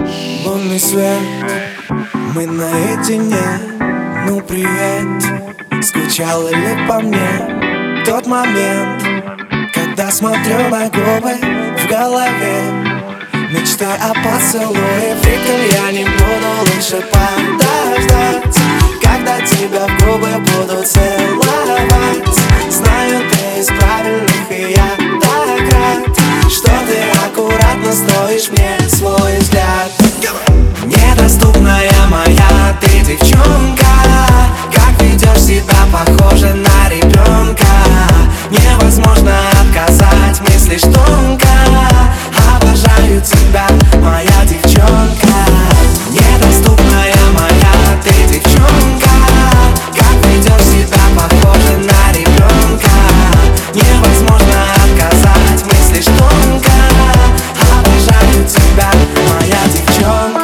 Лунный свет, мы наедине. Ну привет, скучала ли по мне? Тот момент, когда смотрю на губы в голове, мечтай о поцелуе. Фриком я не буду, лучше подождать, когда тебя в губы будут целовать. Знаю, ты из правильных, и я так рад, что ты аккуратно строишь мне свой взгляд. Недоступная моя ты девчонка, как ведешь себя, похоже на ребенка. Невозможно отказать, мыслишь тонко. Обожаю тебя, моя девчонка. Недоступная моя ты девчонка, как ведешь себя, похоже на ребенка. Невозможно отказать, мыслишь тонко. Обожаю тебя, моя девчонка.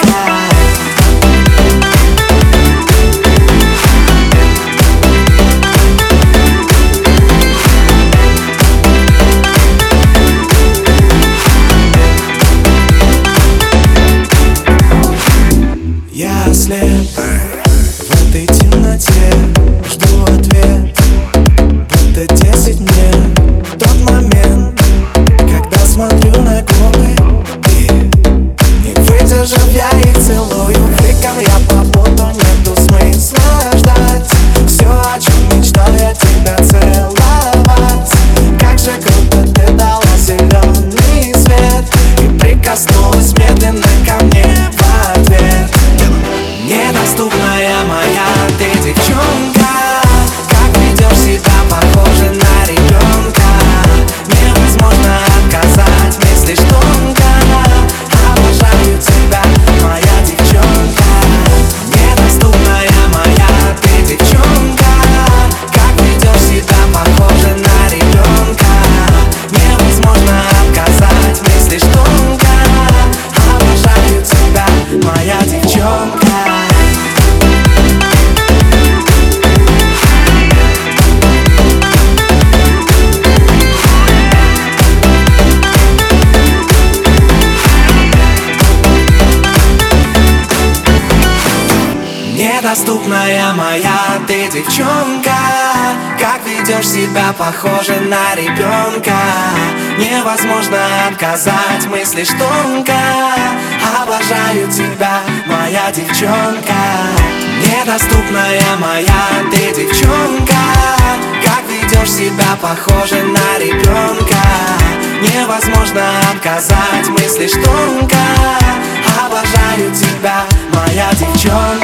Я слеп в этой темноте, жду ответ, будто 10 мне. Тот момент, когда смотрю на губы, и не выдержав, я их целую. Криком я побуду, нету смысла ждать. Все, о чем мечтал, я тебя целовать. Как же круто ты дала зеленый свет и прикоснулась медленно ко мне в ответ. Недоступная моя ты девчонка, как ведешь себя, похоже на ребенка. Невозможно отказать, мыслишь тонко. Обожаю тебя, моя девчонка. Недоступная моя ты девчонка, как ведешь себя, похоже на ребенка. Невозможно отказать, мыслишь тонко. Обожаю тебя, моя девчонка. Недоступная моя ты девчонка, как ведешь себя, похоже на ребенка. Невозможно отказать, мыслишь тонко. Обожаю тебя, моя девчонка. Недоступная моя ты девчонка, как ведешь себя, похоже на ребенка. Невозможно отказать, мыслишь тонко. Обожаю тебя, моя девчонка.